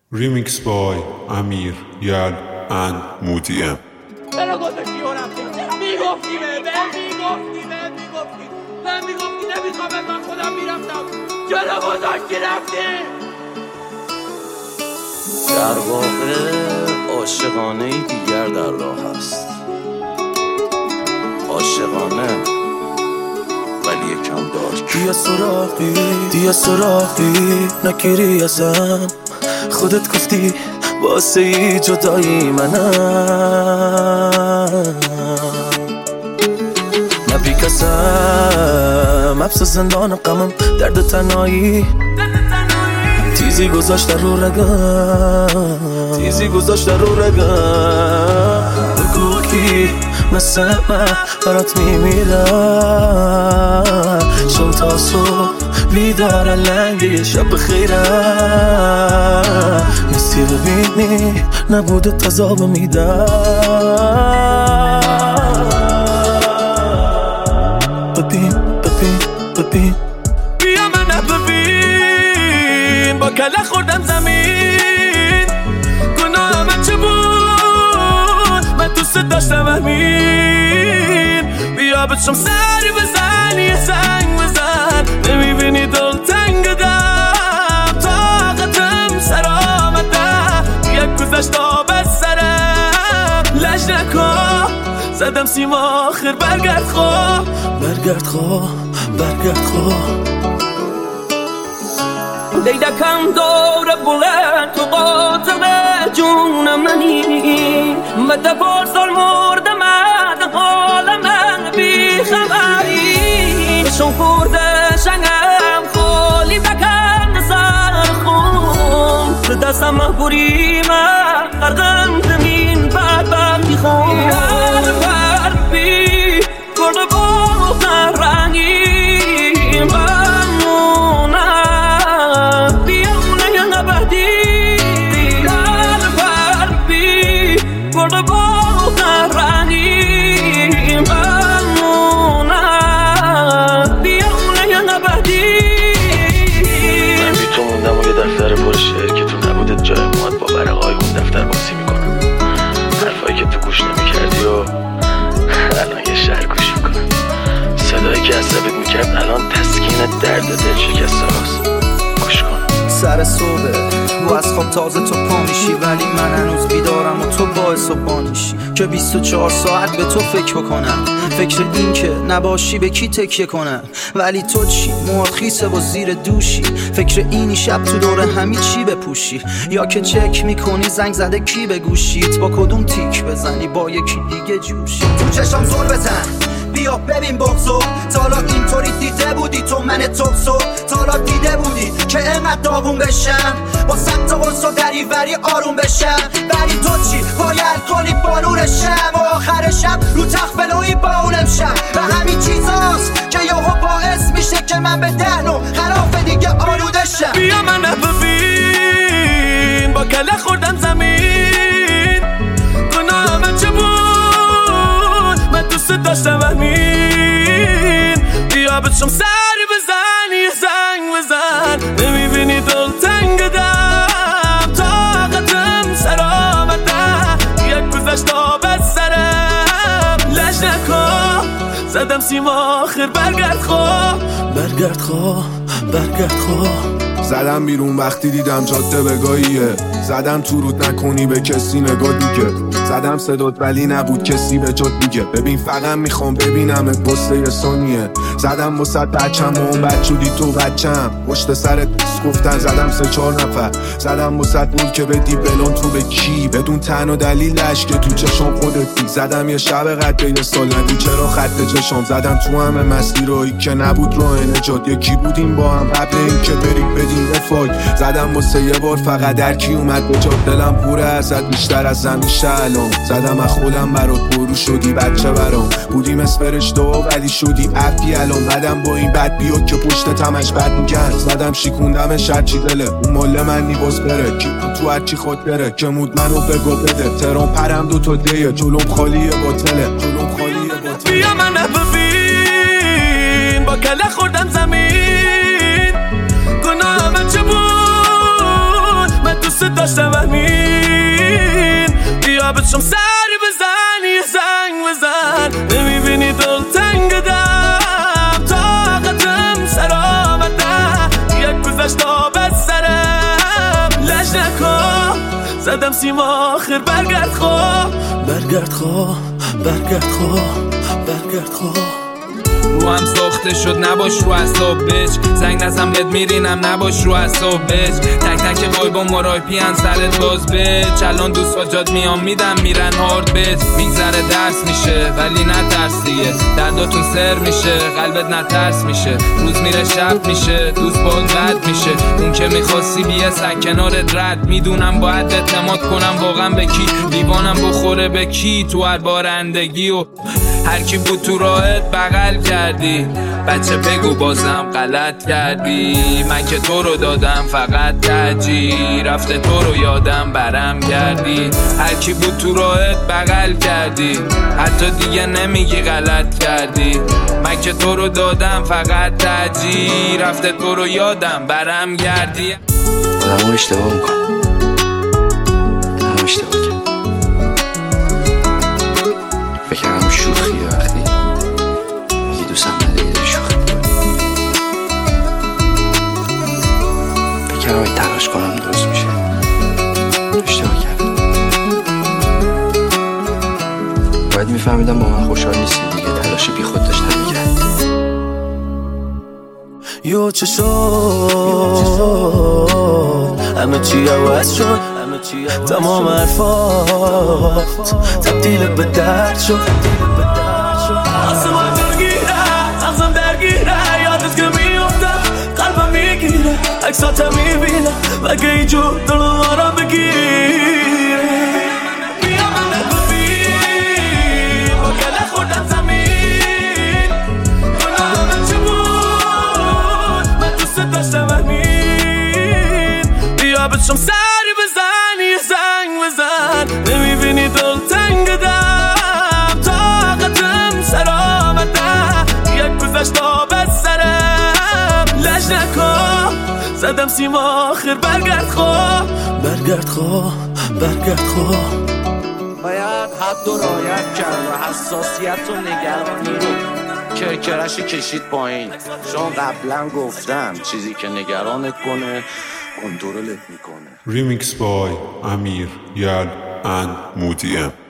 Remix by Amir Yal and Moody M. چرا گذاشتی و رفتی؟ چرا میگفتی نمیخوام من خودم میرفتم. چرا گذاشتی رفتی؟ در واقع عاشقانه دیگر در راه است، عاشقانه ولی یکم دارک. دیا سراغی نگیری ازم، خودت گفتی واسه ای جدایی منم، نبی کسم حبس زندان غمم، درد تنهایی تیزی گذاشت رو رگم، بگو کی مثل من برات میمیرم، شب تا صبح بیدار لنگه شب بخیرم، نیستی ببینی نبوده تذاب میدم. ببین بیا من ببین، با کله خوردم زمین، گناه من چه بود؟ من دوست داشتم همین، بیا بچم سری بزن یه زنگ بزن، نمیبینی دل تنگدم، طاقتم سر آمده، یک گذشت آب از سرم، لج نکن زدم سیم آخر، برگرد خواه دیدکم دور بلند تو قاطر جونم منی، مده پارسال مردم از حال من بی خبری، شون خورده شنگم خالی بکن سر خون، به دستم محبوری من غرقم زمین بدبختی خون، هر بی کرده با رنگی دفتر پر شعر که تو نبودت جای مواد با ورقای اون دفتر بازی میکنم، حرفایی که تو گوش نمیکردی و الان یه شعر گوش میکنم، صدایی که عصبت میکرد الان تسکین درد دل شکسته هاست، گوش کن. سر صبح و از خواب تازه تو پا میشی، ولی من هنوز بیدارم و تو باعث و بانیشی که 24 ساعت به تو فکر بکنم، فکر این که نباشی به کی تکیه کنم، ولی تو چی؟ موهات خیسه و زیر دوشی، فکر اینی شب تو دور همی چی بپوشی، یا که چک میکنی زنگ زده کی به گوشیت، با کدوم تیک بزنی با یکی دیگه جوشی، تو چشم زل بزن بیا ببین بغضو، تا حالا اینطوری دیده بودی تو من توکسو، تا حالا دیده بودی که اینقدر داغون بشم، با صد تا قرص و دریوری آروم بشم، ولی تو چی؟ پای الکلی بالورشم و آخر شب رو تخت فلوی باولم شم، و همین چیزاست که یهو باعث میشه که من به دهن و خراف دیگه آلوده شم. بیا من ببین، با کله خوردم زمین، گناه من چه بود؟ من دوست داشتم همین، بیا بچم سری بزن یه زنگ بزن، نمیبینی دل تنگدم، طاقتم سر آمده، یک گذشت آب از سرم، لج نکن زدم سیم آخر، برگرد خواه زدم بیرون وقتی دیدم جاده بگاهیه، زدم تو رود نکنی به کسی نگاه دیگه، زدم صدات ولی نبود کسی به جد دیگه، ببین فقط میخوام ببینم پسته یه ثانیه، زدم وسط بچم و اون بچودی تو بچم، پشت سرت بس گفتن، زدم 3-4 نفر، زدم وسط بود که بدی بلون تو به کی، بدون تن و دلیلش که تو چشم خودتی، زدم یه شب قد یه سال نگو چرا خط چشم، زدم تو همه مسیرهایی که نبود راه نجات، یکی بودیم با هم قبل این که بریم بدیم رفاق، زدم واسه یه بار فقط در کی اومد به جاد، دلم پوره ازت بیشتر از همیشه الان، زدم از خودم برات برو شدی بچه برام، بودیم اسپرشته ولی شدی اپی الان، بعدم با این بد بیا که پشت تمش بد میگن، زدم شیکوندمش هرچی دله، اون مال من نیباز بره، کی تو هرچی خود بره، که مود منو بگو بده، ترام پرم 2 تا دیه، جلوم خالیه باطله، بیا من ببین، با کله خوردم زمین، گناه من چه بود؟ من دوست دوست داشتم همین. بیا بچم سر بزن یه زنگ بزن، نمیبینی دل تنگ دم، طاقتم سر آمده، یک گذشت آب از سرم. لج نکن زدم سیم آخر، برگرد خواه برگرد خواه برگرد خواه برگرد خواه. رو هم ساخته شد نباش رو اصابش، زنگ نزم بهت میرینم نباش رو اصابش. تک تک قایبا مرایپی ان سرت باز بچ، الان دوست جاد میام میدم میرن هارد بچ. میگذره درس میشه ولی نترس دیگه، درداتون سر میشه قلبت نترس میشه. روز میره شب میشه دوست باد رد میشه، اون که میخواستی بیه سک کنارت رد. میدونم باید اعتماد کنم واقعا به کی، دیوانم بخوره به کی تو هر بارندگی. و هر کی بود تو راهت بغل کردی، بچه بگو بازم غلط کردی. من که تو رو دادم فقط ترجیح، رفته تو رو یادم برم کردی. هر کی بود تو راهت بغل کردی، حتی دیگه نمیگی غلط کردی. من که تو رو دادم فقط ترجیح، رفته تو رو یادم برم کردی. آدم اشتباه میکنم، آدم اشتباه کرد. فکرم شوخیه وقتی میگی دوستم نداری داری شوخی میکنی. فکرم این تلاش کنم درست میشه، اشتباه کردم. باید میفهمیدم با من خوشحال نیستی دیگه، تلاش بی خود داشتم میکرد. یو چه شد همه چی عوض شد، تمام حرفات تبدیل به درد شد. آسمان درگیره مغزم درگیره، یادت که میافتم قلبم میگیره، عکساتم میبینم مگه اینجور دلو آرام بگیره. بیا من ببین با گله خوردم زمین، گناهم چه بود من دوست داشتم همین. بیا بچم سر بزن یه زنگ بزن، نمیبینی دل تنگ دم، طاقتم سر آمده، یک گذشت آب از سرم. لج نکن زدم سیم آخر، برگرد خواه برگرد خواه برگرد خواه. باید حد و رعایت کرد و حساسیت و نگرانی رو کرکرش کشید پایین، چون قبلا گفتم چیزی که نگرانت کنه کنترلت میکنه. Remix by Amir, Yal and Moody M.